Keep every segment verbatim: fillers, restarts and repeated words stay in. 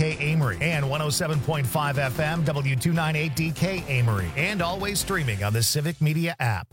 K Amory and one oh seven point five F M W two ninety-eight D K Amory, and always streaming on the Civic Media app.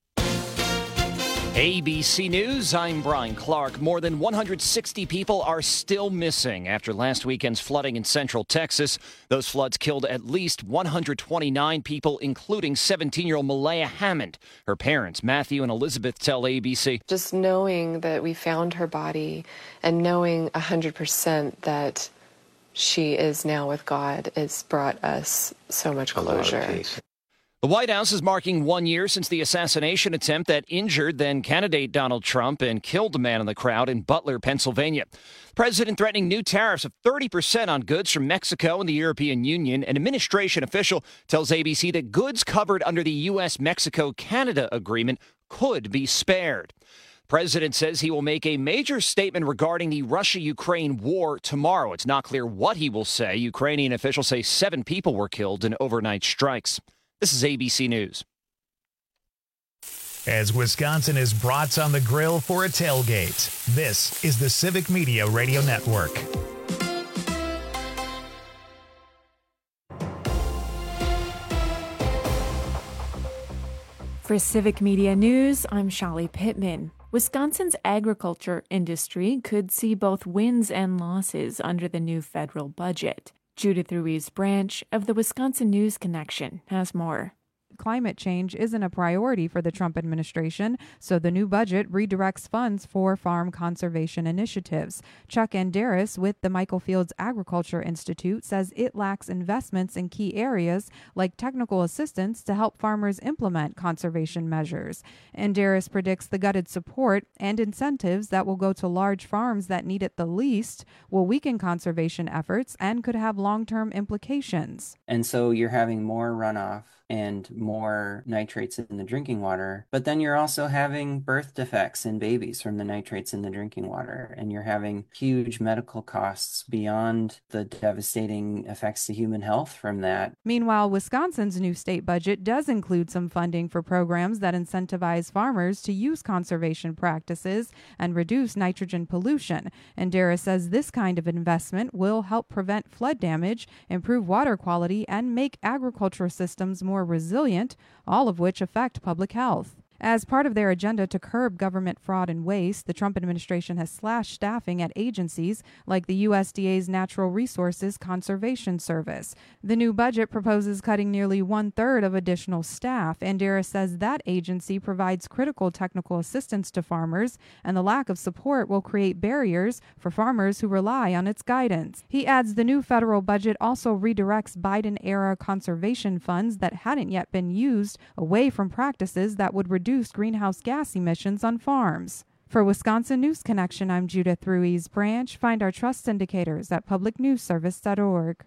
A B C News, I'm Brian Clark. More than one hundred sixty people are still missing after last weekend's flooding in central Texas. Those floods killed at least one hundred twenty-nine people, including seventeen-year-old Malaya Hammond. Her parents, Matthew and Elizabeth, tell A B C. Just knowing that we found her body and knowing one hundred percent that she is now with God has brought us so much closure. The White House is marking one year since the assassination attempt that injured then candidate Donald Trump and killed a man in the crowd in Butler, Pennsylvania. The president threatening new tariffs of thirty percent on goods from Mexico and the European Union. An administration official tells A B C that goods covered under the U S Mexico Canada agreement could be spared. The president says he will make a major statement regarding the Russia-Ukraine war tomorrow. It's not clear what he will say. Ukrainian officials say seven people were killed in overnight strikes. This is A B C News. As Wisconsin is brats on the grill for a tailgate, this is the Civic Media Radio Network. For Civic Media News, I'm Shali Pittman. Wisconsin's agriculture industry could see both wins and losses under the new federal budget. Judith Ruiz Branch of the Wisconsin News Connection has more. Climate change isn't a priority for the Trump administration, so the new budget redirects funds for farm conservation initiatives. Chuck Andaris with the Michael Fields Agriculture Institute says it lacks investments in key areas like technical assistance to help farmers implement conservation measures. Andaris predicts the gutted support and incentives that will go to large farms that need it the least will weaken conservation efforts and could have long-term implications. And so you're having more runoff and more nitrates in the drinking water, but then you're also having birth defects in babies from the nitrates in the drinking water, and you're having huge medical costs beyond the devastating effects to human health from that. Meanwhile, Wisconsin's new state budget does include some funding for programs that incentivize farmers to use conservation practices and reduce nitrogen pollution. And Dara says this kind of investment will help prevent flood damage, improve water quality, and make agricultural systems more resilient, all of which affect public health. As part of their agenda to curb government fraud and waste, the Trump administration has slashed staffing at agencies like the U S D A's Natural Resources Conservation Service. The new budget proposes cutting nearly one-third of additional staff. Andera says that agency provides critical technical assistance to farmers, and the lack of support will create barriers for farmers who rely on its guidance. He adds the new federal budget also redirects Biden-era conservation funds that hadn't yet been used away from practices that would reduce greenhouse gas emissions on farms. For Wisconsin News Connection, I'm Judith Ruiz Branch. Find our trust indicators at public news service dot org.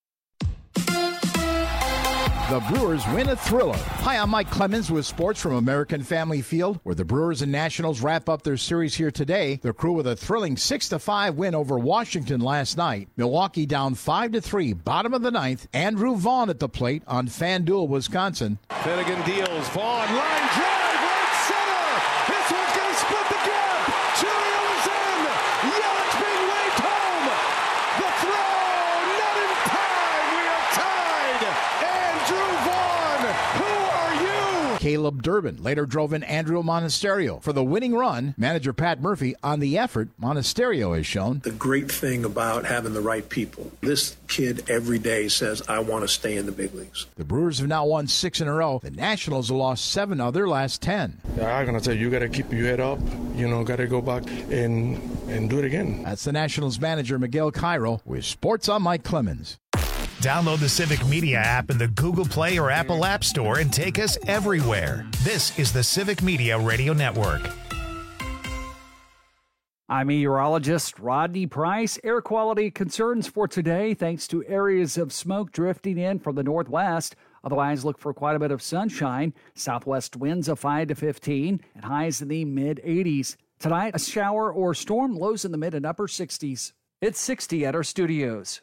The Brewers win a thriller. Hi, I'm Mike Clemens with sports from American Family Field, where the Brewers and Nationals wrap up their series here today. The Crew with a thrilling six to five win over Washington last night. Milwaukee down five to three, bottom of the ninth. Andrew Vaughn at the plate on FanDuel, Wisconsin. Finnegan deals. Vaughn, line drive, right center. This one's going to split the gap. Julio is in. Yelich being waved home. The throw, not in time. We are tied. Andrew Vaughn, who are you? Caleb Durbin later drove in Andrew Monasterio for the winning run. Manager Pat Murphy on the effort Monasterio has shown. The great thing about having the right people, this kid every day says, I want to stay in the big leagues. The Brewers have now won six in a row. The Nationals have lost seven of their last ten. I'm going to tell you, you got to keep your head up. You know, got to go back and, and do it again. That's the Nationals manager, Miguel Cairo, with Sports on Mike Clemens. Download the Civic Media app in the Google Play or Apple App Store and take us everywhere. This is the Civic Media Radio Network. I'm meteorologist Rodney Price. Air quality concerns for today thanks to areas of smoke drifting in from the northwest. Otherwise, look for quite a bit of sunshine. Southwest winds of five to fifteen and highs in the mid eighties. Tonight, a shower or storm, lows in the mid and upper sixties. It's sixty at our studios.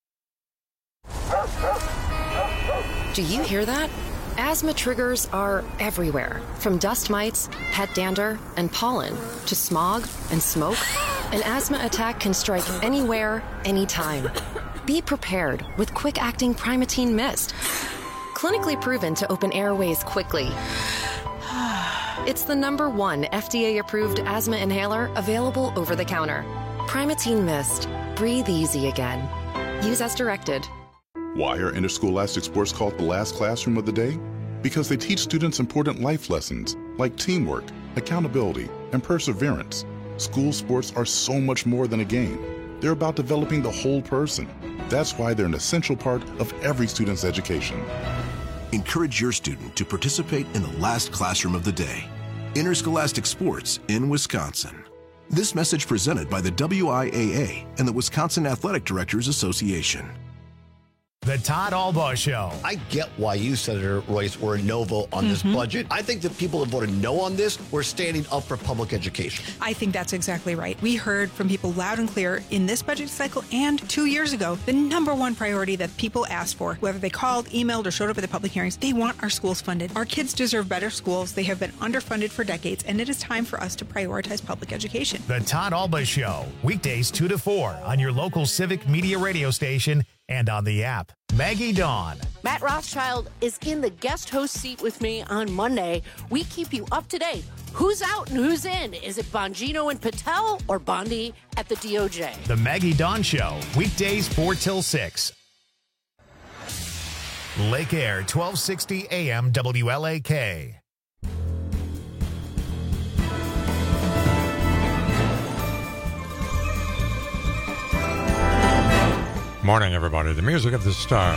Do you hear that? Asthma triggers are everywhere, from dust mites, pet dander, and pollen, to smog and smoke. An asthma attack can strike anywhere, anytime. Be prepared with quick-acting Primatene Mist. Clinically proven to open airways quickly. It's the number one F D A-approved asthma inhaler available over the counter. Primatene Mist. Breathe easy again. Use as directed. Why are interscholastic sports called the last classroom of the day? Because they teach students important life lessons like teamwork, accountability, and perseverance. School sports are so much more than a game. They're about developing the whole person. That's why they're an essential part of every student's education. Encourage your student to participate in the last classroom of the day. Interscholastic sports in Wisconsin. This message presented by the W I A A and the Wisconsin Athletic Directors Association. The Todd Albaugh Show. I get why you, Senator Royce, were a no vote on mm-hmm. this budget. I think that people that voted no on this were standing up for public education. I think that's exactly right. We heard from people loud and clear in this budget cycle and two years ago, the number one priority that people asked for, whether they called, emailed, or showed up at the public hearings, they want our schools funded. Our kids deserve better schools. They have been underfunded for decades, and it is time for us to prioritize public education. The Todd Albaugh Show, weekdays two to four on your local Civic Media radio station and on the app. Maggie Dawn. Matt Rothschild is in the guest host seat with me on Monday. We keep you up to date. Who's out and who's in? Is it Bongino and Patel or Bondi at the D O J? The Maggie Dawn Show, weekdays four till six. Lake Air, twelve sixty A M W L A K. Morning, everybody. The music of the star.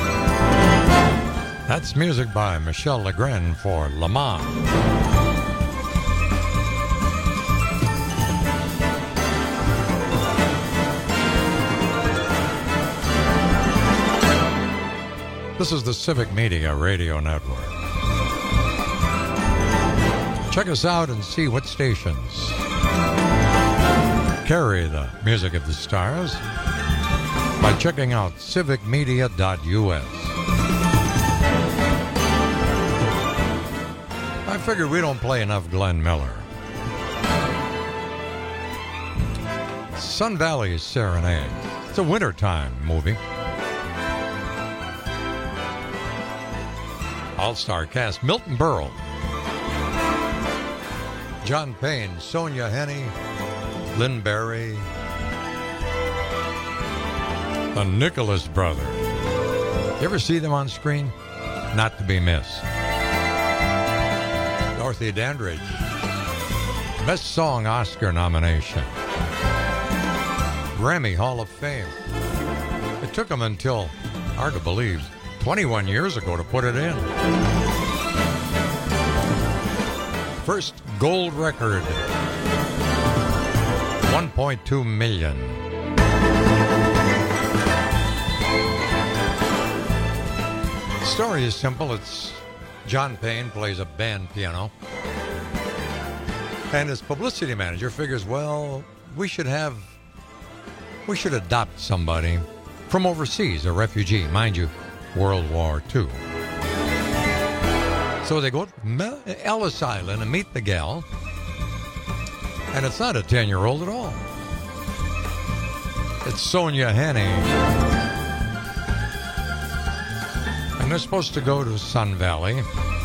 That's music by Michel Legrand for Le Mans. This is the Civic Media Radio Network. Check us out and see what stations carry the music of the stars by checking out civic media dot U S. I figured we don't play enough Glenn Miller. Sun Valley Serenade. It's a wintertime movie. All-star cast: Milton Berle, John Payne, Sonia Henney, Lynn Barry, the Nicholas brothers. You ever see them on screen? Not to be missed. Dorothy Dandridge, Best Song Oscar nomination. Grammy Hall of Fame. It took them until, hard to believe, twenty-one years ago to put it in. First gold record, one point two million. The story is simple. It's John Payne plays a band piano, and his publicity manager figures, well, we should have, we should adopt somebody from overseas, a refugee, mind you, World War Two. So they go to Ellis Island and meet the gal, and it's not a ten-year-old at all. It's Sonia Henney. And they're supposed to go to Sun Valley.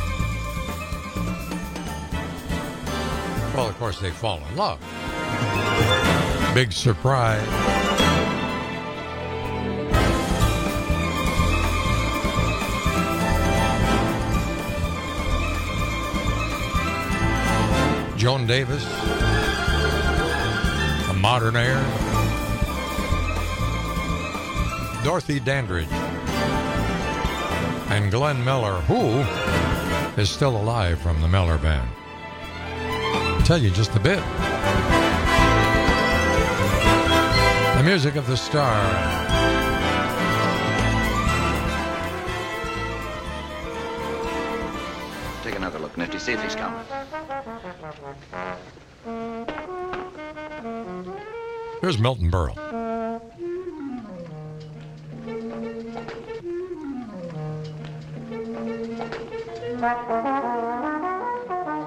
Well, of course, they fall in love. Big surprise. Joan Davis, a modern heir. Dorothy Dandridge. And Glenn Miller, who is still alive from the Miller Band. I'll tell you just a bit. The music of the star. Take another look, Nifty. See if he's coming. Here's Milton Berle.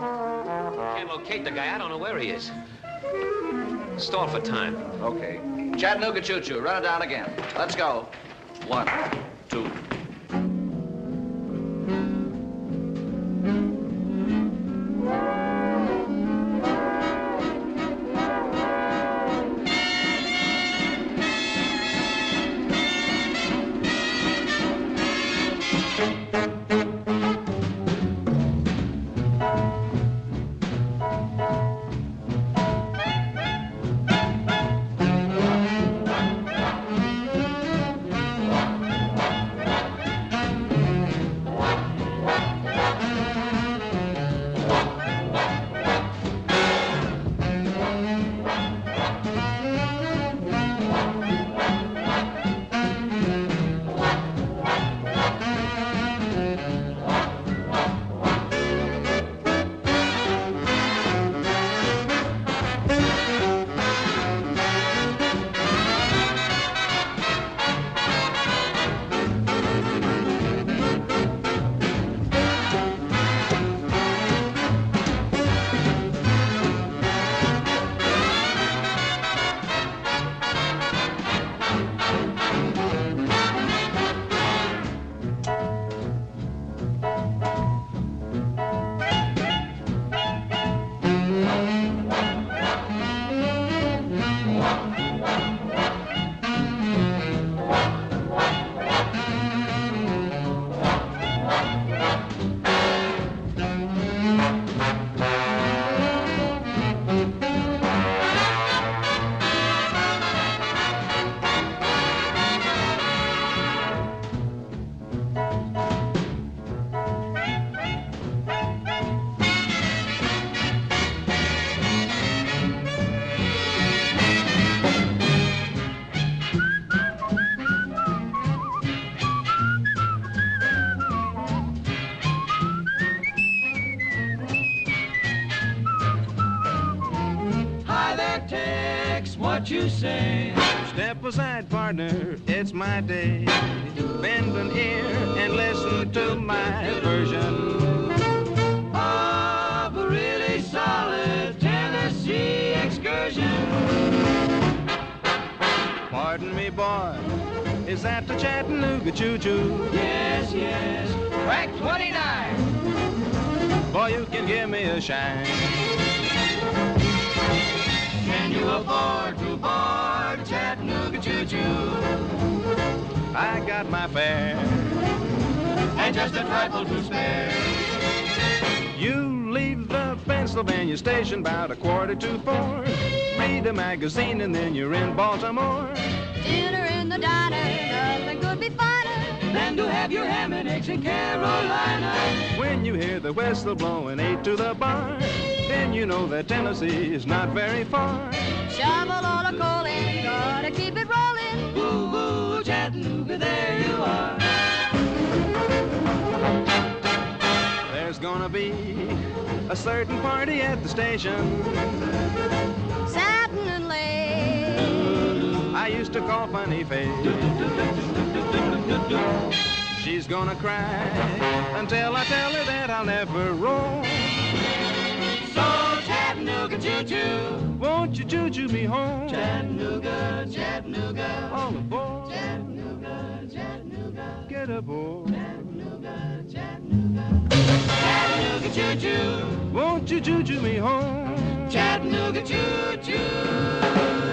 Can't locate the guy. I don't know where he is. Stall for time. Okay. Chattanooga choo-choo. Run it down again. Let's go. One, two. What you say? Step aside, partner, it's my day. Bend an ear and listen to my version of a really solid Tennessee excursion. Pardon me, boy, is that the Chattanooga choo-choo? Yes, yes, track twenty-nine. Boy, you can give me a shine. Can you afford to board Chattanooga choo-choo? I got my fare and just a trifle to spare. You leave the Pennsylvania station about a quarter to four. Read a magazine and then you're in Baltimore. Dinner in the diner, nothing could be finer than to have your ham and eggs in Carolina. When you hear the whistle blowing eight to the bar, then you know that Tennessee is not very far. Shovel all the coal in, gotta keep it rolling. Woo, woo, Chattanooga, there you are. There's gonna be a certain party at the station. Satin and lace, I used to call Funny Face. She's gonna cry until I tell her that I'll never roam. So Chattanooga choo-choo, won't you choo-choo me home? Chattanooga, Chattanooga, all aboard. Chattanooga, Chattanooga, get aboard. Chattanooga, Chattanooga, Chattanooga choo-choo, won't you choo-choo me home? Chattanooga choo-choo.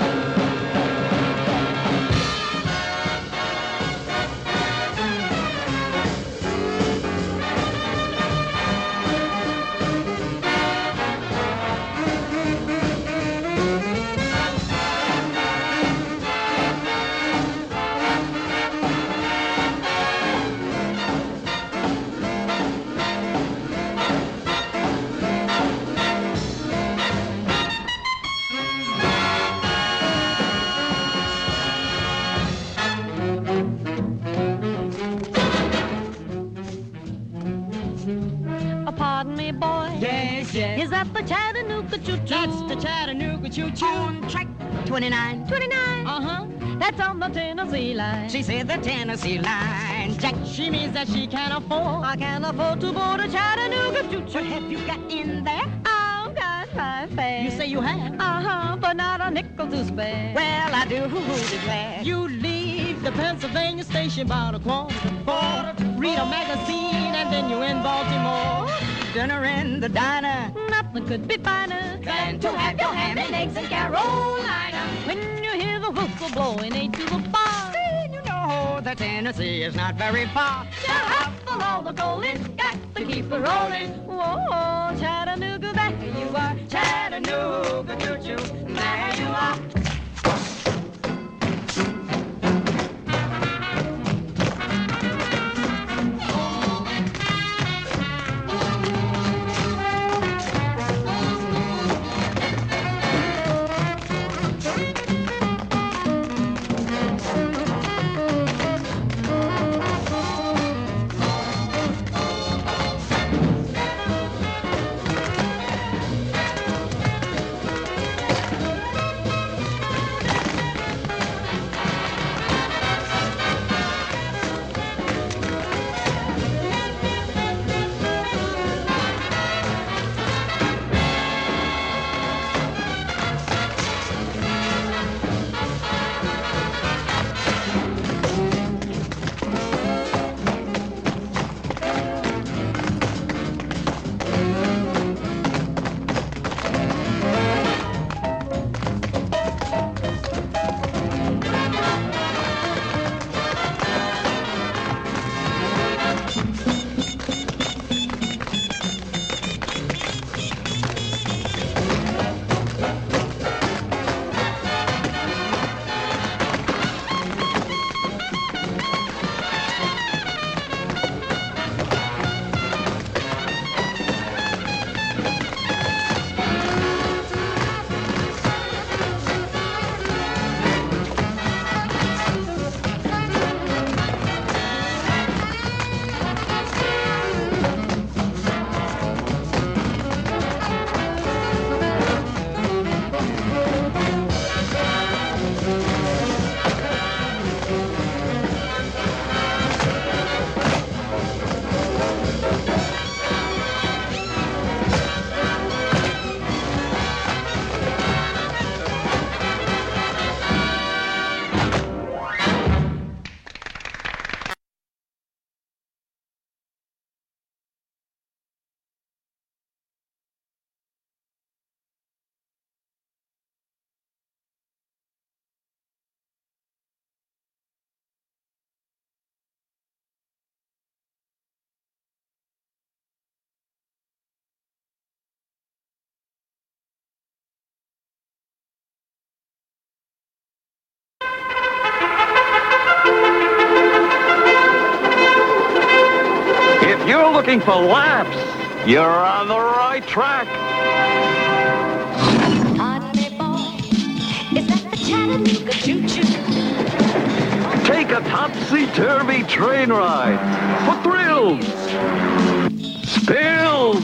Pardon me, boy. Yes, yes. Is that the Chattanooga choo-choo? That's the Chattanooga choo-choo. On track twenty-nine. twenty-nine. Uh-huh. That's on the Tennessee line. She said the Tennessee line. Jack, she means that she can't afford. I can't afford to board a Chattanooga choo-choo. What have you got in there? I've got my fare. You say you have? Uh-huh, but not a nickel to spare. Well, I do declare. You leave the Pennsylvania station about a quarter to four. Read a magazine and then you're in Baltimore. Dinner in the diner. Nothing could be finer than to have your ham and eggs in Carolina. When you hear the whistle blowing eight to the bar, then you know that Tennessee is not very far. Shut for all the rolling, got to keep it rolling. Whoa, Chattanooga, there you are. Chattanooga, choo-choo, there you are. If you're looking for laughs, you're on the right track. Honey boy, is that the Chattanooga choo-choo? Take a topsy-turvy train ride for thrills, spills,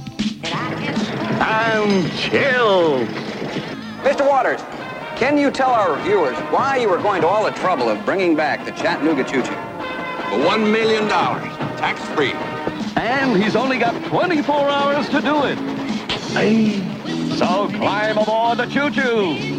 and chills. Mister Waters, can you tell our viewers why you were going to all the trouble of bringing back the Chattanooga choo-choo? For one million dollars, tax-free. And he's only got twenty-four hours to do it. Hey, so climb aboard the choo-choo.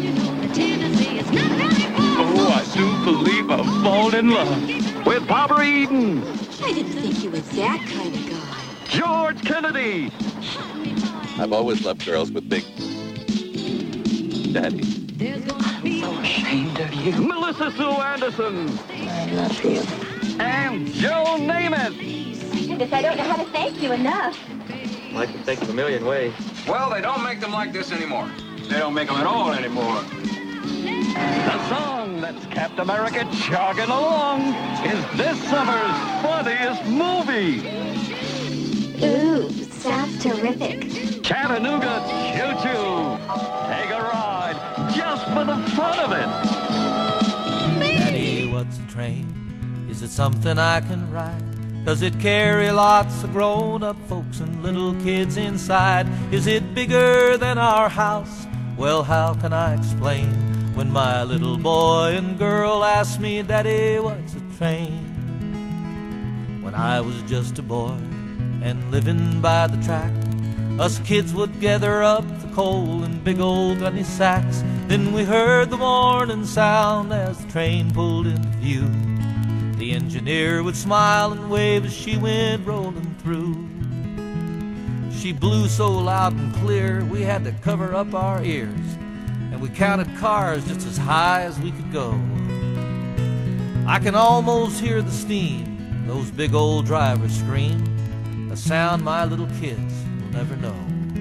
Oh, I do believe I've fallen in love with Barbara Eden. I didn't think he was that kind of guy. George Kennedy. I've always loved girls with big daddy. I'm so ashamed of you. Melissa Sue Anderson. I love you. And Joe Namath. Goodness, I don't know how to thank you enough. I can think of a million ways. Well, they don't make them like this anymore. They don't make them at all anymore. The song that's kept America jogging along is this summer's funniest movie. Ooh, sounds terrific. Chattanooga Choo-Choo. Take a ride just for the fun of it. Daddy, what's a train? Is it something I can ride? Does it carry lots of grown-up folks and little kids inside? Is it bigger than our house? Well, how can I explain when my little boy and girl ask me, Daddy, what's a train? When I was just a boy and living by the track, Us kids would gather up the coal in big old gunny sacks. Then we heard the morning sound as the train pulled into view. The engineer would smile and wave as she went rolling through. She blew so loud and clear we had to cover up our ears, and we counted cars just as high as we could go. I can almost hear the steam those big old drivers scream, a sound my little kids will never know.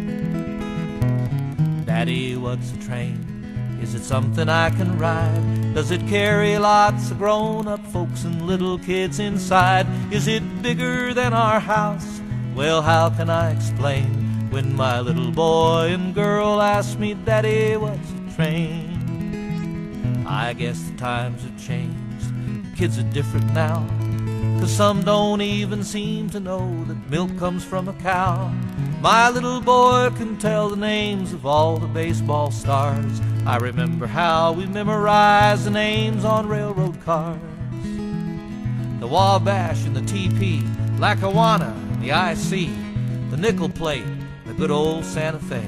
Daddy, what's a train? Is it something I can ride? Does it carry lots of grown-up folks and little kids inside? Is it bigger than our house? Well, how can I explain when my little boy and girl ask me, Daddy, what's a train? I guess the times have changed. Kids are different now, 'cause some don't even seem to know that milk comes from a cow. My little boy can tell the names of all the baseball stars. I remember how we memorized the names on railroad cars. The Wabash and the T P, Lackawanna, the I C, the nickel plate, the good old Santa Fe.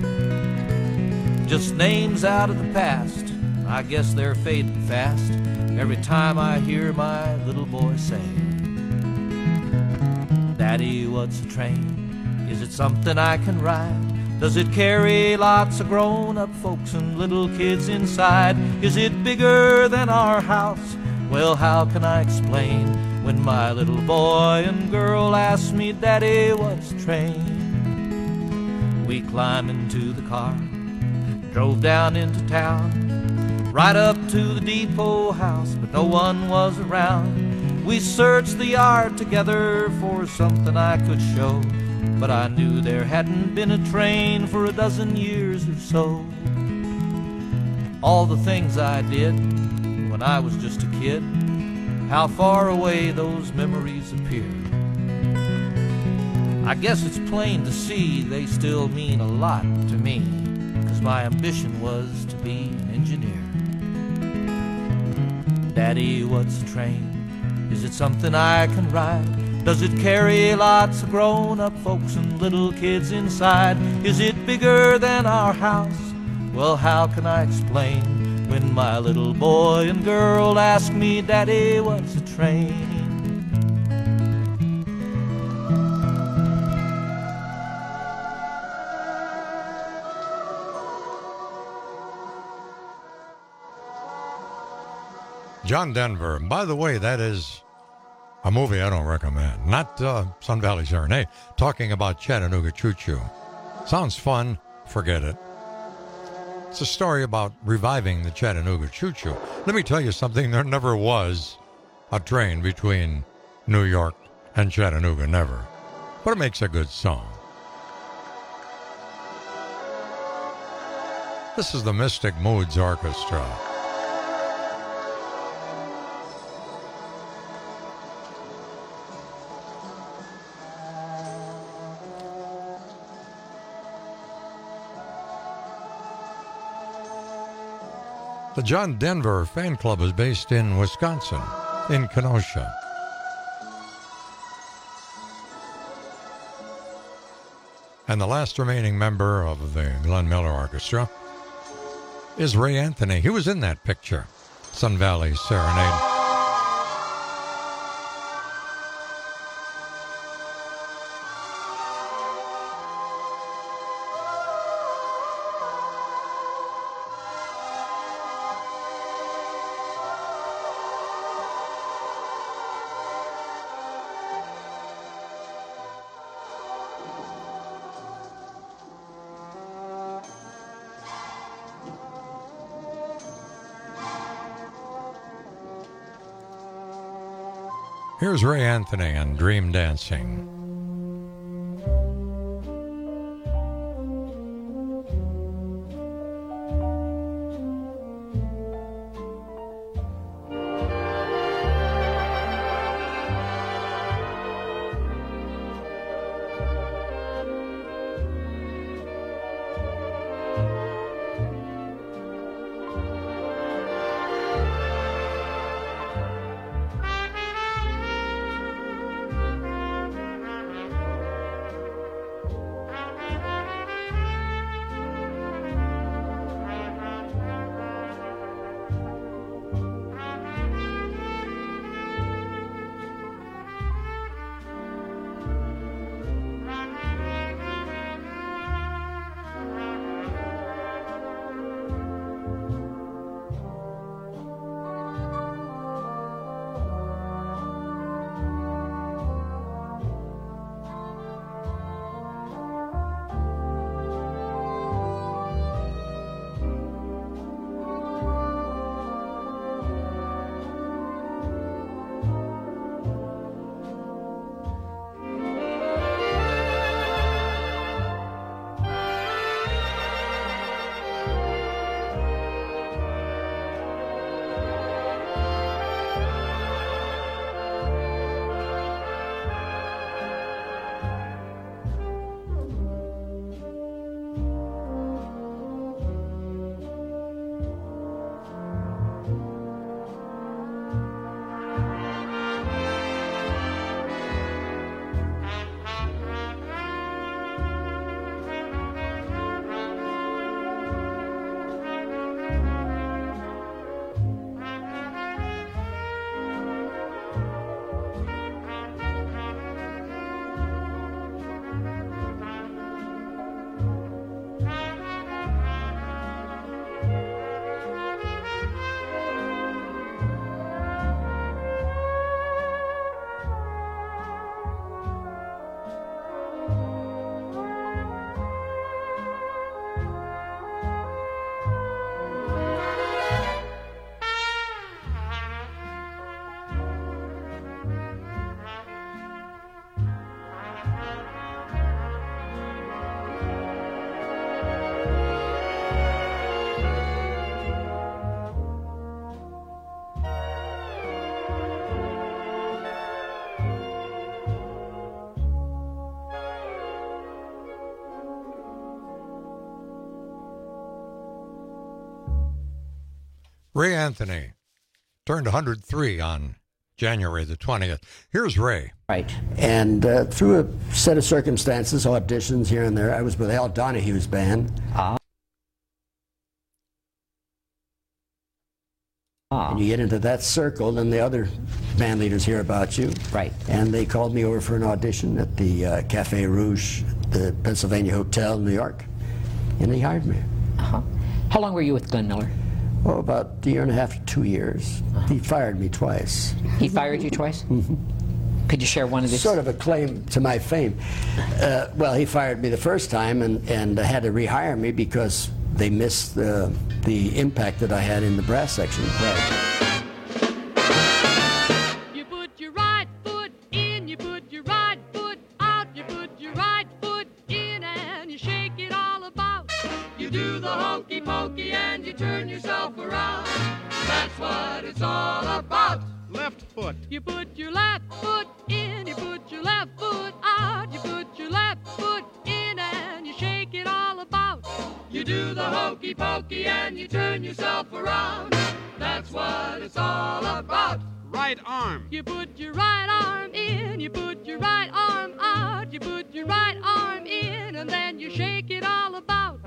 Just names out of the past, I guess they're fading fast every time I hear my little boy say, Daddy, what's a train? Is it something I can ride? Does it carry lots of grown-up folks and little kids inside? Is it bigger than our house? Well, how can I explain when my little boy and girl ask me, Daddy, what's a train? We climbed into the car, drove down into town, right up to the depot house, but no one was around. We searched the yard together for something I could show, but I knew there hadn't been a train for a dozen years or so. All the things I did when I was just a kid, how far away those memories appear. I guess it's plain to see they still mean a lot to me, 'cause my ambition was to be an engineer. Daddy, what's a train? Is it something I can ride? Does it carry lots of grown-up folks and little kids inside? Is it bigger than our house? Well, how can I explain when my little boy and girl ask me, Daddy, what's a train? John Denver. By the way, that is a movie I don't recommend. Not uh, Sun Valley Serenade. Talking about Chattanooga Choo Choo. Sounds fun. Forget it. It's a story about reviving the Chattanooga Choo Choo. Let me tell you something. There never was a train between New York and Chattanooga. Never. But it makes a good song. This is the Mystic Moods Orchestra. The John Denver fan club is based in Wisconsin, in Kenosha. And the last remaining member of the Glenn Miller Orchestra is Ray Anthony. He was in that picture, Sun Valley Serenade. Here's Ray Anthony and Dream Dancing. Ray Anthony turned one hundred three on January the twentieth. Here's Ray. Right. And uh, through a set of circumstances, auditions here and there, I was with Al Donahue's band. Ah. Ah. And you get into that circle, then the other band leaders hear about you. Right. And they called me over for an audition at the uh, Cafe Rouge, the Pennsylvania Hotel in New York. And they hired me. Uh-huh. How long were you with Glenn Miller? Oh, about a year and a half to two years. Uh-huh. He fired me twice. He fired you twice? Mm-hmm. Could you share one of these? Sort of a claim to my fame. Uh, well, he fired me the first time and, and had to rehire me because they missed the, the impact that I had in the brass section. Right. You put your right foot in, you put your right foot out, you put your right foot in and you shake it all about. You do the hokey pokey and you turn yourself around. That's what it's all about. Left foot. You put your left foot in, you put your left foot out, you put your left foot in and you shake it all about. You do the hokey pokey and you turn yourself around. That's what it's all about. Right arm. You put your right arm in, you put your right arm out, you put your right arm in and then you shake it all about.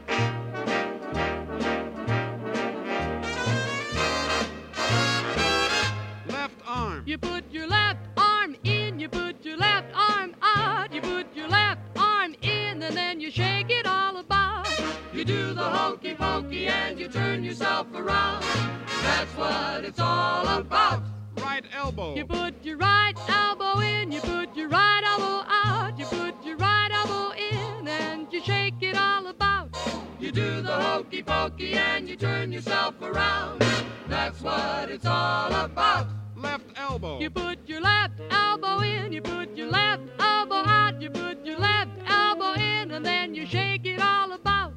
Arm. You put your left arm in, you put your left arm out, you put your left arm in, and then you shake it all about. You do the hokey pokey and you turn yourself around. That's what it's all about. Right elbow. You put your right elbow in, you put your right elbow out, you put your right elbow in, and you shake it all about. You do the hokey pokey and you turn yourself around. That's what it's all about. Left elbow. You put your left elbow in, you put your left elbow out, you put your left elbow in, and then you shake it all about.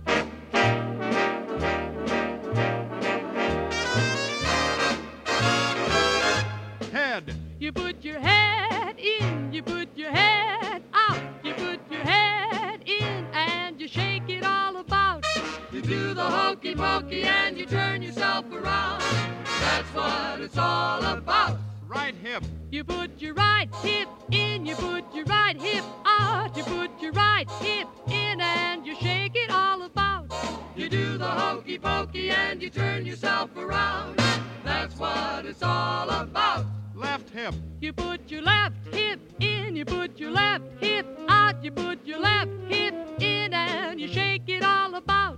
Head. You put your head in, you put your head out, you put your head in, and you shake it all about. You do the hokey pokey and you turn yourself around. That's what it's all about. Right hip. You put your right hip in, you put your right hip out, you put your right hip in and you shake it all about. You do the hokey pokey and you turn yourself around. That's what it's all about. Left hip. You put your left hip in, you put your left hip out, you put your left hip in and you shake it all about.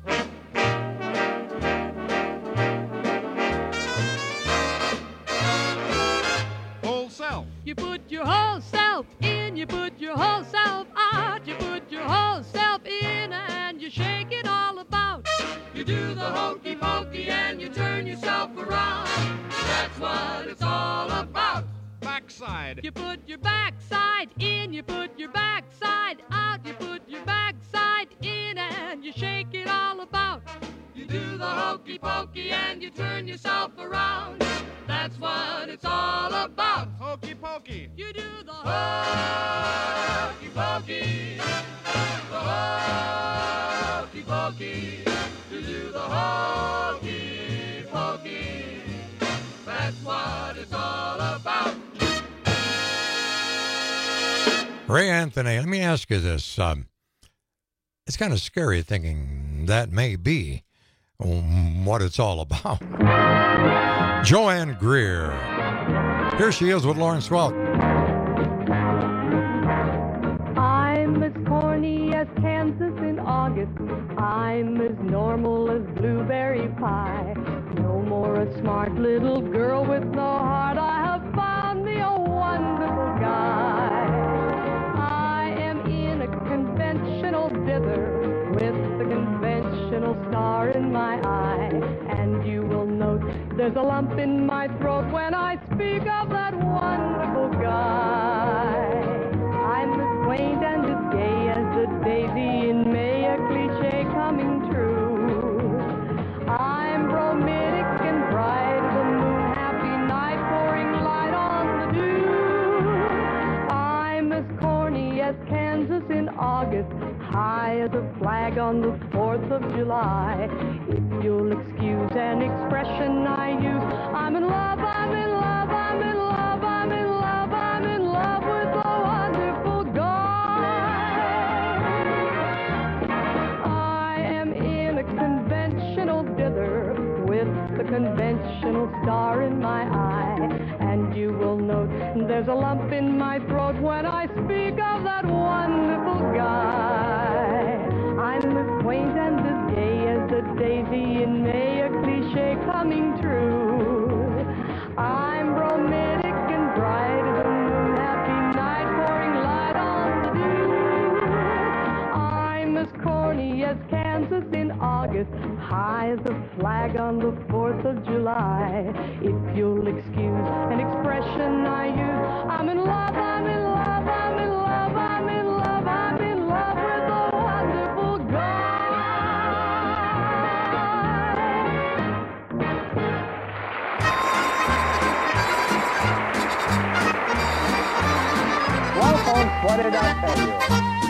You put your whole self in, you put your whole self out, you put your whole self in and you shake it all about. You do the hokey pokey and you turn yourself around. That's what it's all about. Backside. You put your backside in, you put your backside out, you put your backside in and you shake it all about. You do the hokey pokey and you turn yourself around. That's what it's all about. Hokey pokey. You do the hokey pokey. The hokey pokey. You do the hokey pokey. That's what it's all about. Ray Anthony, let me ask you this. Um, it's kind of scary thinking that may be what it's all about. Joanne Greer. Here she is with Lawrence Welk. I'm as corny as Kansas in August. I'm as normal as blueberry pie. No more a smart little girl with no heart. I have found me a wonderful guy. I am in a conventional dither with the conventional star in my eye. And you will note there's a lump in my throat when I speak of that wonderful guy. I'm as quaint and as gay as the daisy in May, a cliche coming true. I'm bromidic and bright as a moon, happy night pouring light on the dew. I'm as corny as Kansas in August, high as a flag on the fourth of July. If you'll excuse an expression I I'm in love, I'm in love, I'm in love, I'm in love, I'm in love with a wonderful guy. I am in a conventional dither with the conventional star in my eye. And you will note there's a lump in my throat when I speak of that wonderful guy. I'm as quaint and as gay as a daisy in May, a cliche coming true. I'm romantic and bright as a moon, happy night pouring light on the dew. I'm as corny as Kansas in August, high as a flag on the fourth of July. If you'll excuse an expression I use, I'm in love, I'm in love, I'm in love, I'm in love, I'm in love with a wonderful guy. Well, folks, what did I tell you?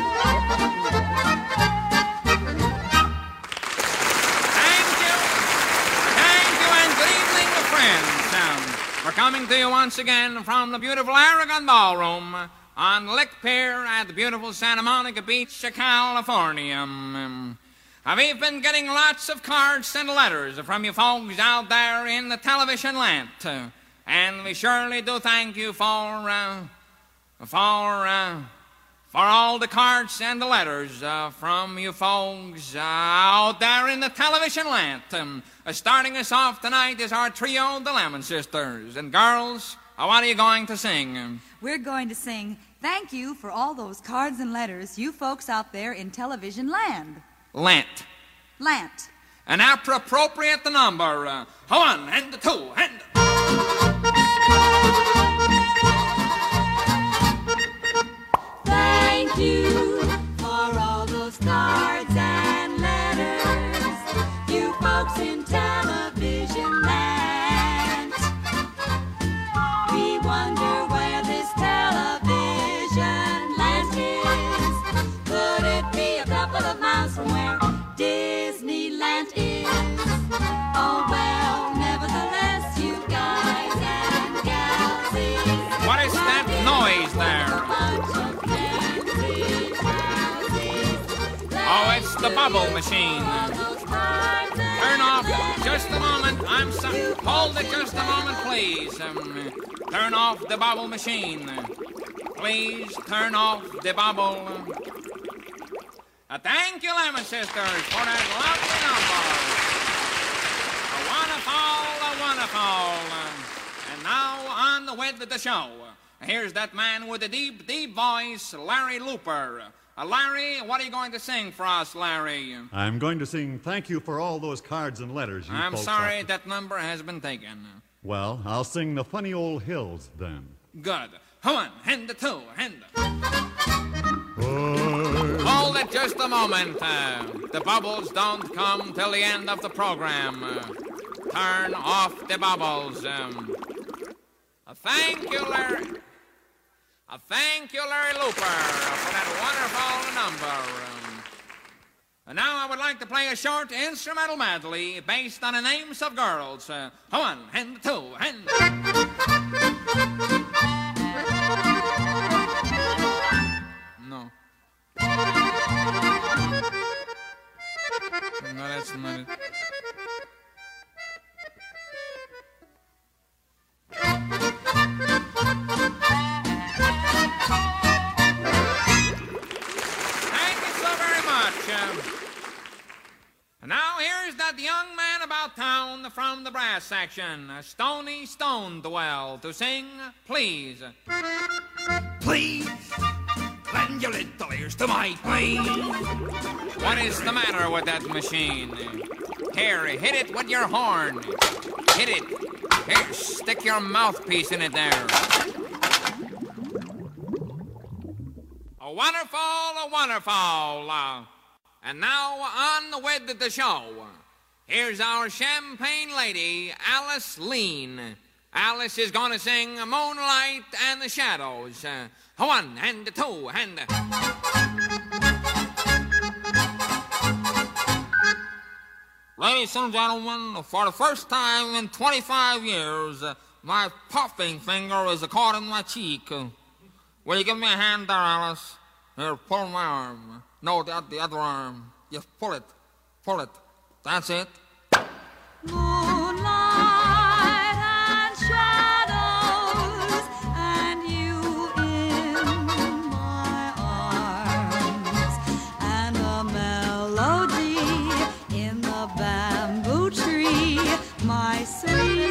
We're coming to you once again from the beautiful Aragon Ballroom on Lick Pier at the beautiful Santa Monica Beach, California. Um, we've been getting lots of cards and letters from you folks out there in the television land. Uh, and we surely do thank you for, uh, for, uh, for all the cards and the letters uh, from you folks uh, out there in the television land. Um, uh, starting us off tonight is our trio, the Lemon Sisters. And girls, uh, what are you going to sing? We're going to sing thank you for all those cards and letters, you folks out there in television land. Lent. Lant. An appropriate number. Uh, one and two and... Thank you for all those cards and letters, you folks in television land. We wonder where this television land is. Could it be a couple of miles from where Disneyland is? Oh well, nevertheless, you guys and gals see. What is that noise there? Oh, it's the bubble machine. Turn off just a moment. I'm sorry. Hold it just a moment, please. Um, turn off the bubble machine. Please turn off the bubble. Uh, thank you, Lemon Sisters, for that lovely number. A wonderful, a wonderful. And now on with the show. Here's that man with the deep, deep voice, Larry Looper. Uh, Larry, what are you going to sing for us, Larry? I'm going to sing thank you for all those cards and letters you I'm folks sorry out- that number has been taken. Well, I'll sing the funny old hills then. Good. One, and the two, and hold it just a moment. Uh, the bubbles don't come till the end of the program. Uh, turn off the bubbles. Um, uh, thank you, Larry. Uh, thank you, Larry Looper, for that wonderful number. Um, and now I would like to play a short instrumental medley based on the names of girls. Uh, one, and two, and... No. No, that's not it. Now here's that young man about town from the brass section, Stony Stonedwell, to sing Please. Please, lend your little ears to my plea. What is the matter with that machine? Here, hit it with your horn. Hit it. Here, stick your mouthpiece in it there. A wonderful, a wonderful. Uh, And now on with the show. Here's our champagne lady, Alice Lean. Alice is going to sing Moonlight and the Shadows. Uh, one and two and... Ladies and gentlemen, for the first time in twenty-five years, uh, my puffing finger is caught in my cheek. Uh, will you give me a hand there, Alice? Here, pull my arm. No, the, the other arm. Just pull it. Pull it. That's it. Moonlight and shadows, and you in my arms, and a melody in the bamboo tree, my sweet.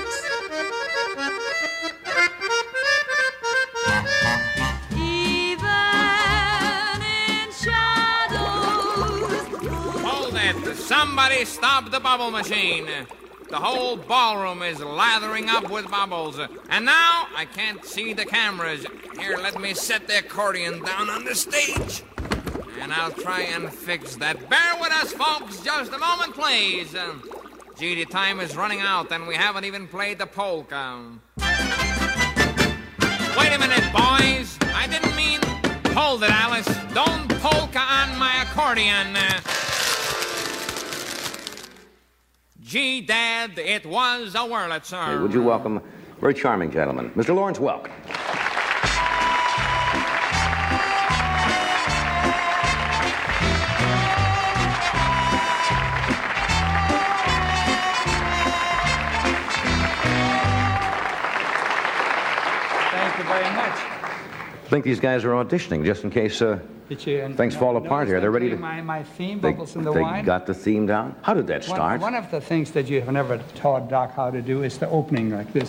Even in shadows. Hold it. Somebody stop the bubble machine. The whole ballroom is lathering up with bubbles. And now I can't see the cameras. Here, let me set the accordion down on the stage. And I'll try and fix that. Bear with us, folks. Just a moment, please. Uh, gee, the time is running out and we haven't even played the polka. Wait a minute, boys. I didn't mean... Hold it, Alice. Don't polka on my accordion. Uh, Gee, Dad, it was a Wurlitzer. Hey, would you welcome, very charming gentleman, Mister Lawrence Welk. Thank you very much. I think these guys are auditioning just in case uh, Did you, uh, things fall no- apart notice here. They're ready to... My, my theme, They, Bubbles in the they Wine. got the theme down? How did that One- start? One, of the things that you have never taught Doc how to do is the opening like this.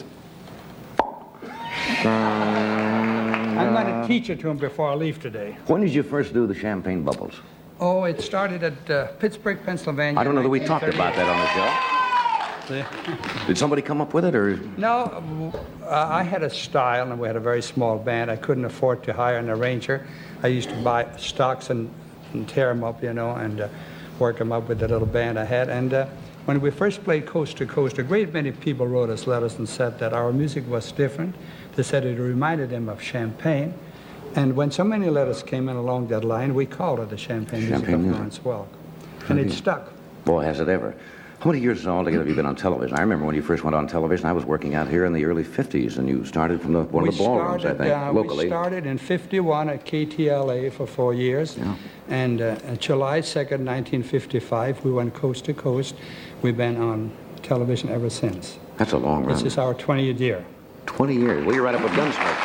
I'm going to teach it to him before I leave today. When did you first do the Champagne Bubbles? Oh, it started at uh, Pittsburgh, Pennsylvania. I don't know that we talked nineteen about that on the show. thirty. Did somebody come up with it, or... No, uh, I had a style, and we had a very small band. I couldn't afford to hire an arranger. I used to buy stocks and, and tear them up, you know, and uh, work them up with the little band I had. And uh, when we first played Coast to Coast, a great many people wrote us letters and said that our music was different. They said it reminded them of Champagne. And when so many letters came in along that line, we called it the Champagne, Champagne music music. of Lawrence Welk. And it stuck. Boy, has it ever. How many years altogether have you been on television? I remember when you first went on television, I was working out here in the early fifties, and you started from the, one We of the ballrooms, I started, think, uh, locally. We started in fifty-one at K T L A for four years. Yeah. And uh, on July second, nineteen fifty-five, we went coast to coast. We've been on television ever since. That's a long run. This is our twentieth year. twenty years. Well, you're right up with Gunsmoke.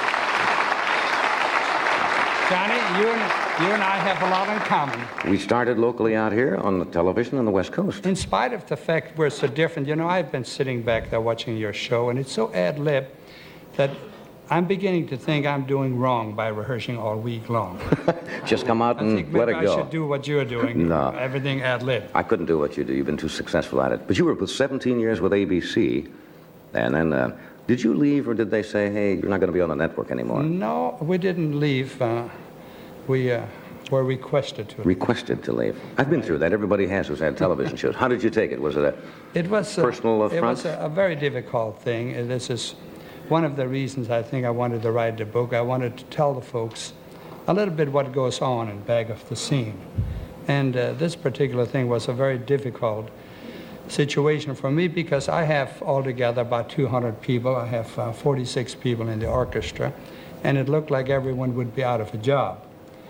Johnny, you and, you and I have a lot in common. We started locally out here on the television on the West Coast. In spite of the fact we're so different, you know, I've been sitting back there watching your show, and it's so ad-lib that I'm beginning to think I'm doing wrong by rehearsing all week long. Just come out I and think let maybe it go. I should do what you're doing. No. Everything ad-lib. I couldn't do what you do. You've been too successful at it. But you were with seventeen years with A B C, and then uh, did you leave, or did they say, hey, you're not going to be on the network anymore? No, we didn't leave. Uh, we uh, were requested to. Requested to leave. I've been through that. Everybody has who's had television shows. How did you take it? Was it a It was uh, personal It affront? was a, a very difficult thing. And this is one of the reasons I think I wanted to write the book. I wanted to tell the folks a little bit what goes on in Back of the Scene. And uh, this particular thing was a very difficult situation for me because I have altogether about two hundred people. I have uh, forty-six people in the orchestra, and it looked like everyone would be out of a job.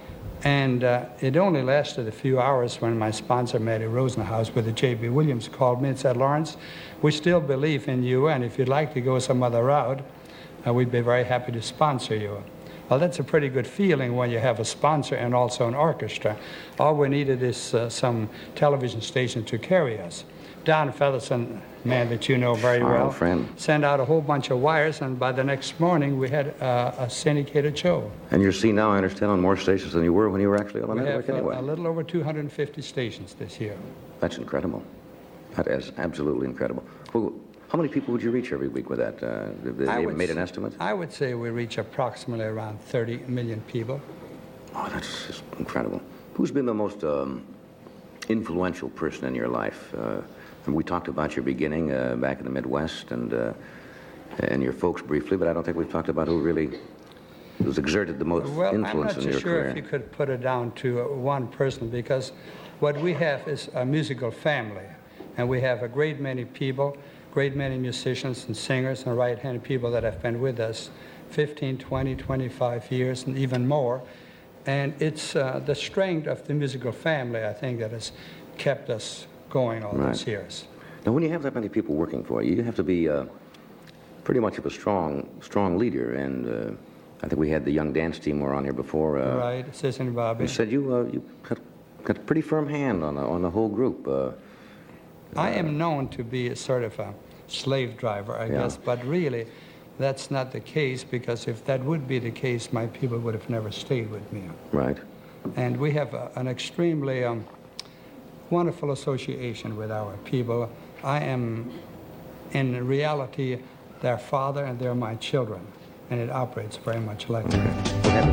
And uh, it only lasted a few hours when my sponsor, Matty Rosenhaus, with the J B Williams, called me and said, Lawrence, we still believe in you, and if you'd like to go some other route, uh, we'd be very happy to sponsor you. Well, that's a pretty good feeling when you have a sponsor and also an orchestra. All we needed is uh, some television station to carry us. Don Featherson, man that you know very Our well, old friend. sent out a whole bunch of wires, and by the next morning, we had uh, a syndicated show. And you're seen now, I understand, on more stations than you were when you were actually on the We network have uh, anyway. a little over two hundred fifty stations this year. That's incredible. That is absolutely incredible. Well, how many people would you reach every week with that? Uh, did they I even would made an s- estimate? I would say we reach approximately around thirty million people. Oh, that's just incredible. Who's been the most um, influential person in your life? Uh, and we talked about your beginning uh, back in the Midwest and uh, and your folks briefly, but I don't think we've talked about who really who's exerted the most Well, I'm influence not in so your sure career. if you could put it down to uh, one person, because what we have is a musical family. And we have a great many people, great many musicians and singers and right-handed people that have been with us fifteen, twenty, twenty-five years and even more. And it's uh, the strength of the musical family, I think, that has kept us going all Right. these years. Now, when you have that many people working for you, you have to be uh, pretty much of a strong, strong leader. And uh, I think we had the young dance team were on here before. Uh, Right, Sis and Bobby. You said you uh, you got, got a pretty firm hand on the, on the whole group. Uh, I am known to be a sort of a slave driver, I Yeah. guess, but really, that's not the case, because if that would be the case, my people would have never stayed with me. right. And we have a, an extremely um, wonderful association with our people. I am, in reality, their father and they're my children, and it operates very much like that.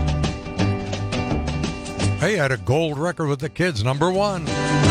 Hey, had a gold record with the Kids, number one.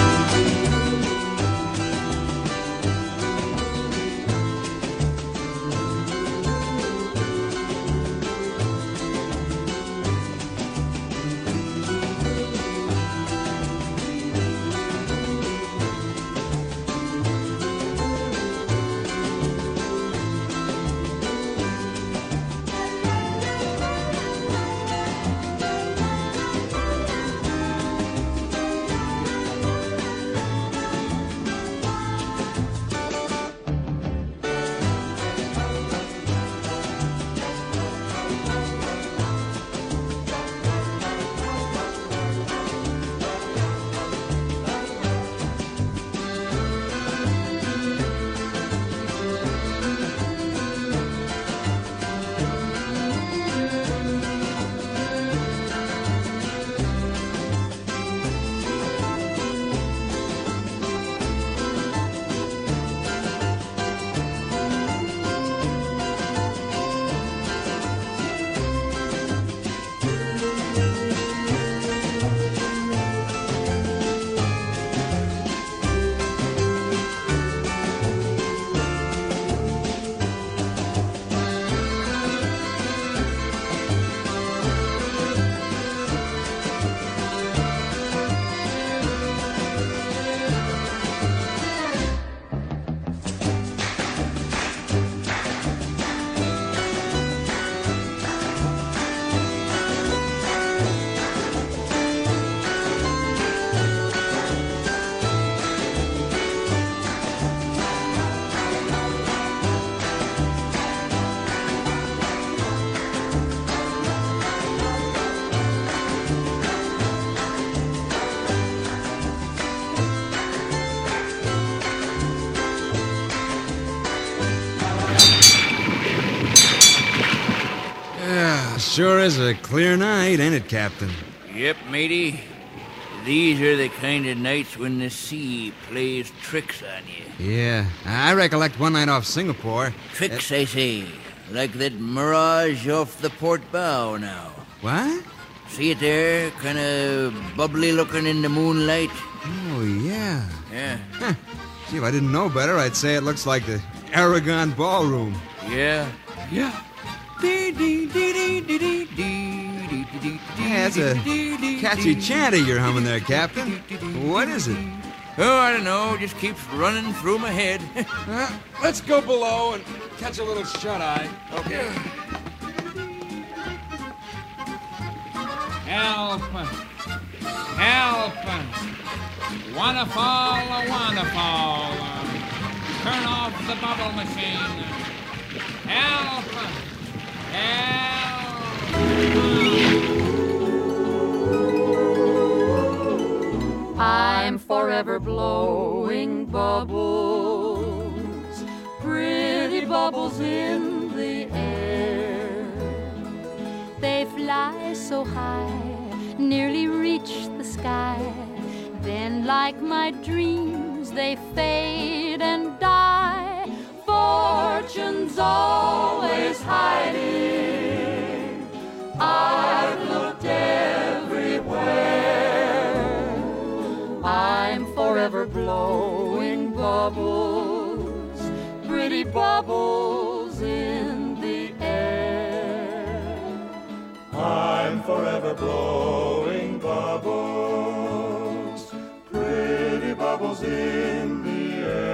Sure is a clear night, ain't it, Captain? Yep, matey. These are the kind of nights when the sea plays tricks on you. Yeah, I recollect one night off Singapore. Tricks, I say. Like that mirage off the port bow now. What? See it there? Kind of bubbly looking in the moonlight. Oh, yeah. Yeah. Huh. Gee, if I didn't know better, I'd say it looks like the Aragon Ballroom. Yeah. Yeah. Yeah, that's a catchy chanty you're humming there, Captain. What is it? Oh, I don't know. Just keeps running through my head. uh, let's go below and catch a little shut-eye. Okay. Help! Help! Wanna fall, wanna fall. Turn off the bubble machine. Help! Help! I'm forever blowing bubbles, pretty bubbles in the air. They fly so high, nearly reach the sky. Then, like my dreams, they fade and die. Fortune's always hiding. I've looked everywhere. I'm forever blowing bubbles, pretty bubbles in the air. I'm forever blowing bubbles, pretty bubbles in the air.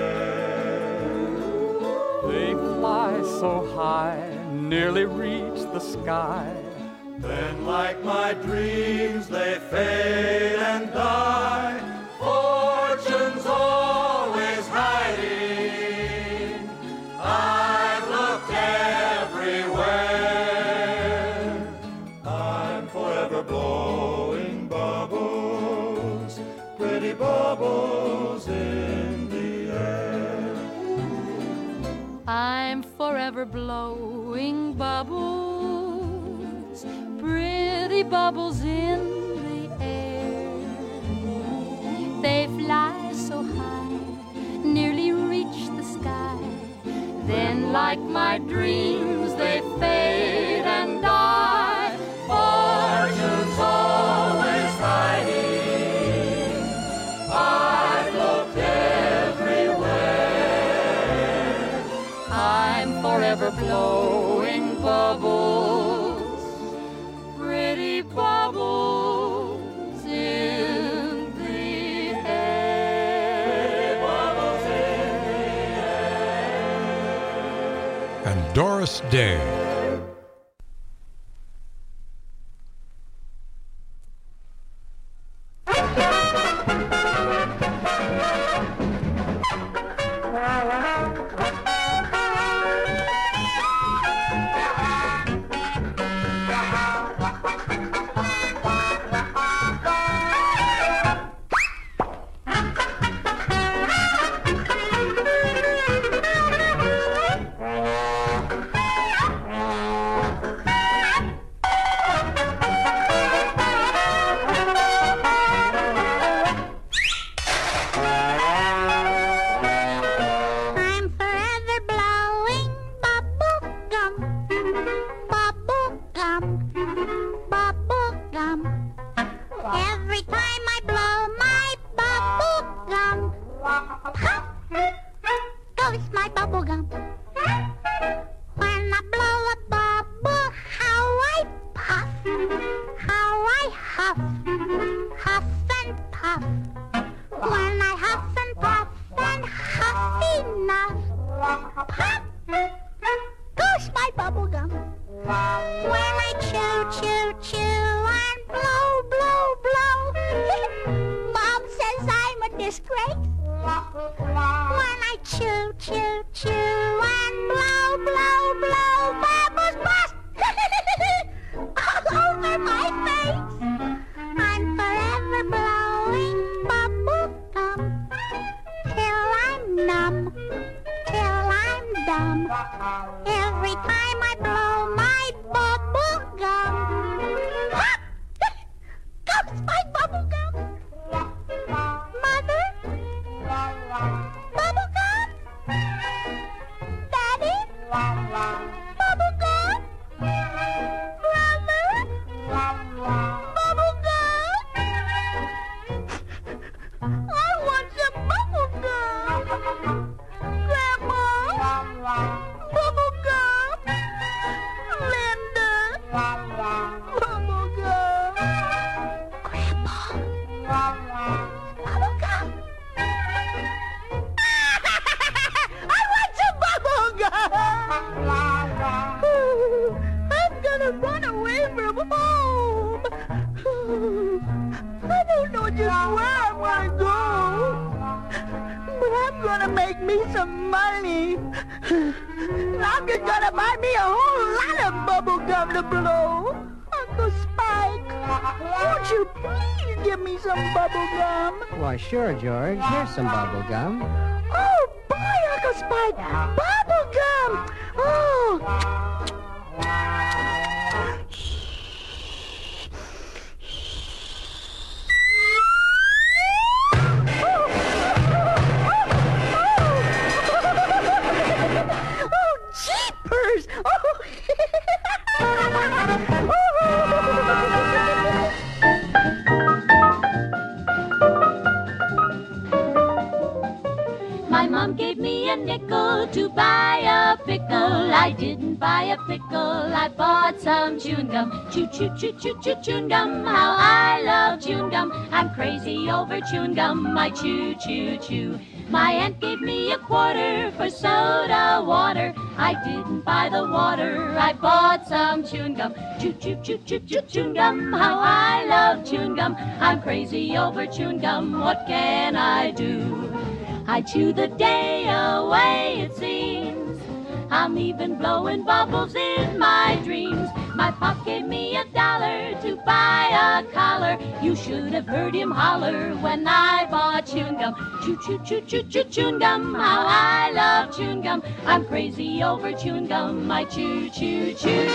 so high, nearly reach the sky. Then like my dreams they fade and die. Fortune's always hiding. I've looked everywhere. I'm forever blowing bubbles, pretty bubbles in the air. I'm forever blowing bubbles, pretty bubbles in the air. They fly so high, nearly reach the sky. Then like my dreams they fade and die. Fortune's always hiding. I've looked everywhere. I'm forever blowing bubbles, pretty bubbles in the air. Bubbles in the air. And Doris Day. Sure, George. Here's some bubble gum. Oh, boy, Uncle Spike! Bubble gum! Oh! Oh, jeepers! Oh! My mom gave me a nickel to buy a pickle. I didn't buy a pickle, I bought some chewing gum. Chew, chew, chew, chew, chew, chewing gum. How I love chewing gum. I'm crazy over chewing gum. I chew, chew, chew. My aunt gave me a quarter for soda water. I didn't buy the water, I bought some chewing gum. Chew, chew, chew, chew, chew, chewing gum. How I love chewing gum. I'm crazy over chewing gum. What can I do? I chew the day away, it seems. I'm even blowing bubbles in my dreams. My pop gave me a dollar to buy a collar. You should have heard him holler when I bought chewing gum. Chew, chew, chew, chew, chew, chewing gum. How I love chewing gum. I'm crazy over chewing gum. I chew, chew, chew.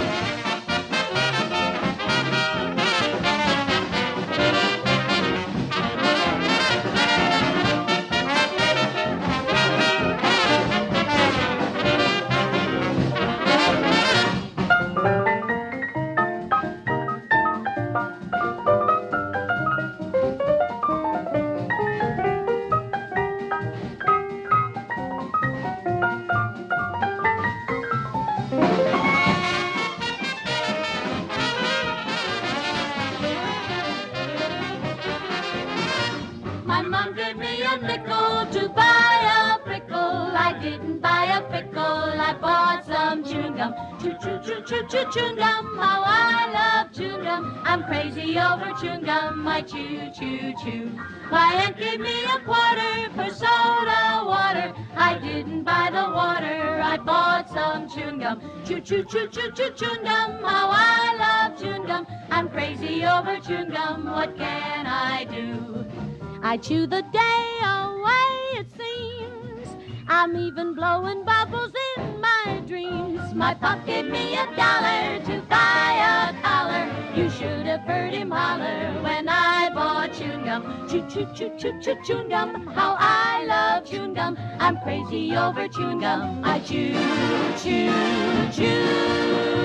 My mom gave me a nickel to buy a pickle. I didn't buy a pickle, I bought some chewing gum. Chew, chew, chew, chew, chew, chewing gum. How I love chewing gum. I'm crazy over chewing gum. I chew, chew, chew. My aunt gave me a quarter for soda water. I didn't buy the water, I bought some chewing gum. Chew, chew, chew, chew, chew, chewing gum. How I love chewing gum. I'm crazy over chewing gum. What can I do? I chew the day away, it seems. I'm even blowing bubbles in my dreams. My pop gave me a dollar to buy a collar. You should have heard him holler when I bought chewing gum. Chew, chew, chew, chew, chew, chewing gum. How I love chewing gum. I'm crazy over chewing gum. I chew, chew, chew.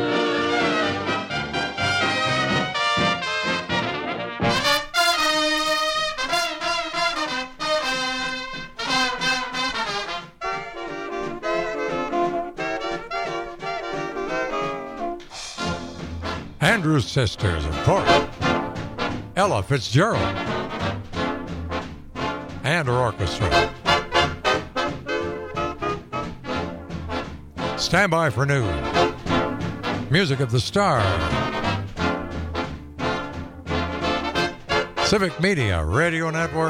Andrews Sisters, of course. Ella Fitzgerald and her orchestra. Stand by for news. Music of the Star. Civic Media Radio Network.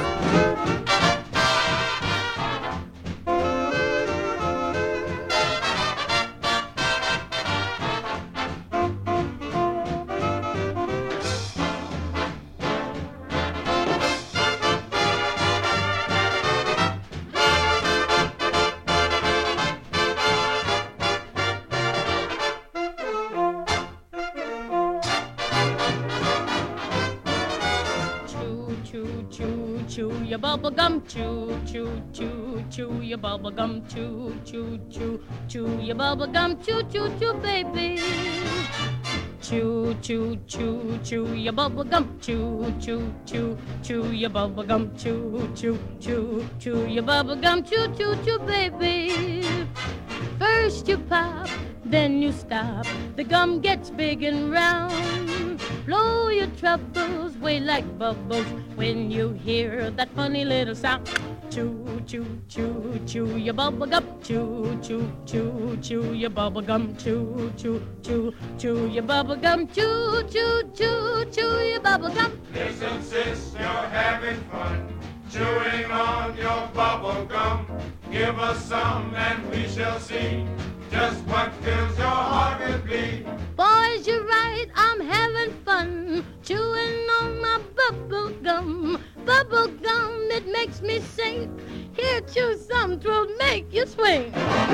Bubble gum, chew, chew, chew, chew your bubble gum, chew, chew, chew, chew your bubble gum, chew, chew, chew, baby. Chew, chew, chew, chew your bubble gum, chew, chew, chew, chew your bubble gum, chew, chew, chew, chew your bubble gum, chew, chew, chew, baby. First you pop, then you stop. The gum gets big and round. Blow your troubles way like bubbles when you hear that funny little sound. Chew, chew, chew, chew your bubble gum. Chew, chew, chew, chew your bubble gum. Chew, chew, chew, chew your bubble gum. Chew, chew, chew, chew your bubble gum. Listen, sis, you're having fun chewing on your bubble gum. Give us some and we shall see just what fills your heart with glee. Boys, you're right, I'm having fun chewing on my bubble gum. Bubble gum, it makes me sing. Here, chew some, 'twill make you swing.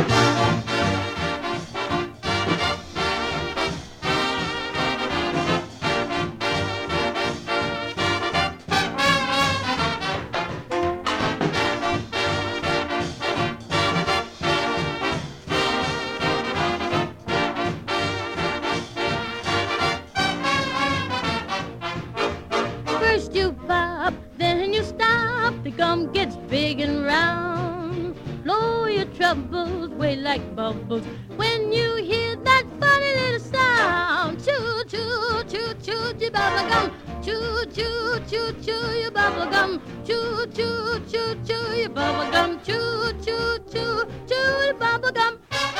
Gum gets big and round. Blow your troubles way like bubbles when you hear that funny little sound. Chew, chew, chew, chew, chew, bubble gum. Chew, chew, chew, chew your bubble gum. Chew, chew, chew, chew your bubble gum. Chew, chew, chew, chew your bubble gum.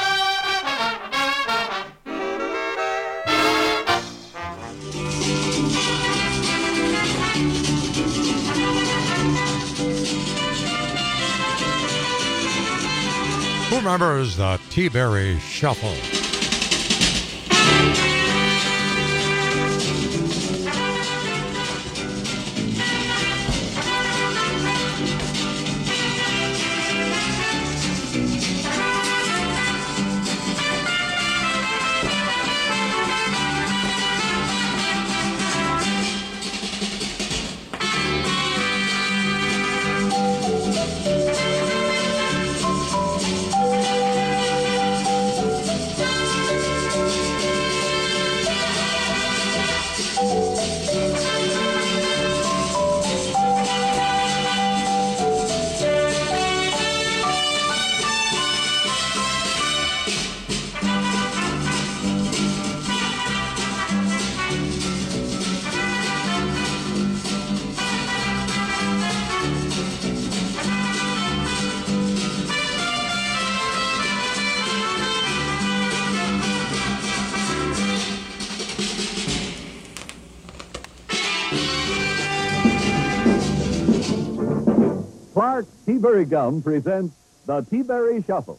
Who remembers the T-Berry Shuffle? Clark T-Berry Gum presents the T-Berry Shuffle.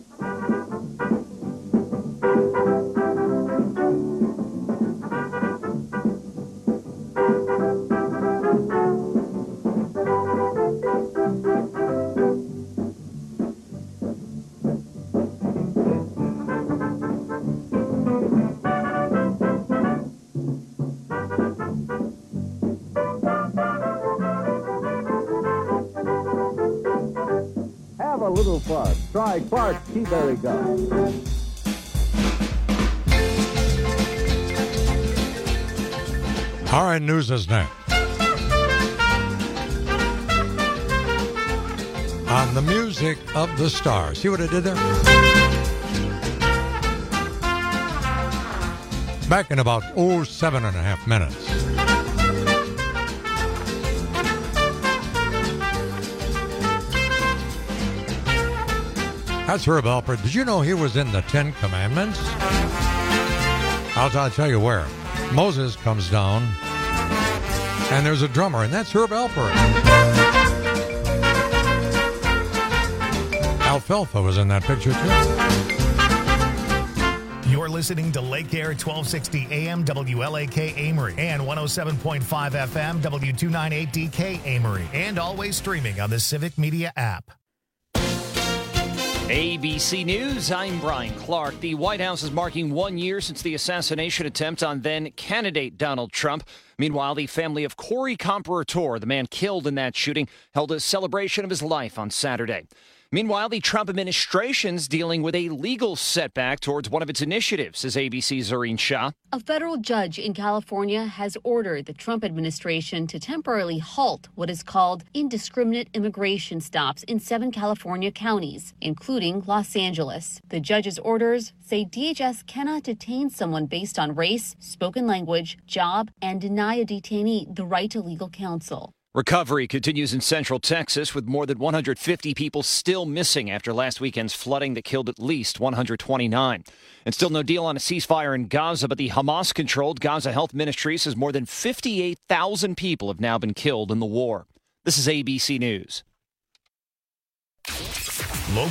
Have a little fun. Try Clark T-Berry Gum. All right, news is next. On the music of the stars. See what I did there? Back in about, oh, seven and a half minutes. That's Herb Alpert. Did you know he was in the Ten Commandments? I'll, I'll tell you where. Moses comes down, and there's a drummer, and that's Herb Alpert. Alfalfa was in that picture, too. You're listening to Lake Air twelve sixty A M W L A K Amory and one oh seven point five F M W two ninety-eight D K Amory, and always streaming on the Civic Media app. A B C News, I'm Brian Clark. The White House is marking one year since the assassination attempt on then-candidate Donald Trump. Meanwhile, the family of Corey Comparator, the man killed in that shooting, held a celebration of his life on Saturday. Meanwhile, the Trump administration's dealing with a legal setback towards one of its initiatives, says A B C's Zareen Shah. A federal judge in California has ordered the Trump administration to temporarily halt what is called indiscriminate immigration stops in seven California counties, including Los Angeles. The judge's orders say D H S cannot detain someone based on race, spoken language, job, and deny a detainee the right to legal counsel. Recovery continues in central Texas, with more than one hundred fifty people still missing after last weekend's flooding that killed at least one hundred twenty-nine. And still no deal on a ceasefire in Gaza, but the Hamas-controlled Gaza Health Ministry says more than fifty-eight thousand people have now been killed in the war. This is A B C News.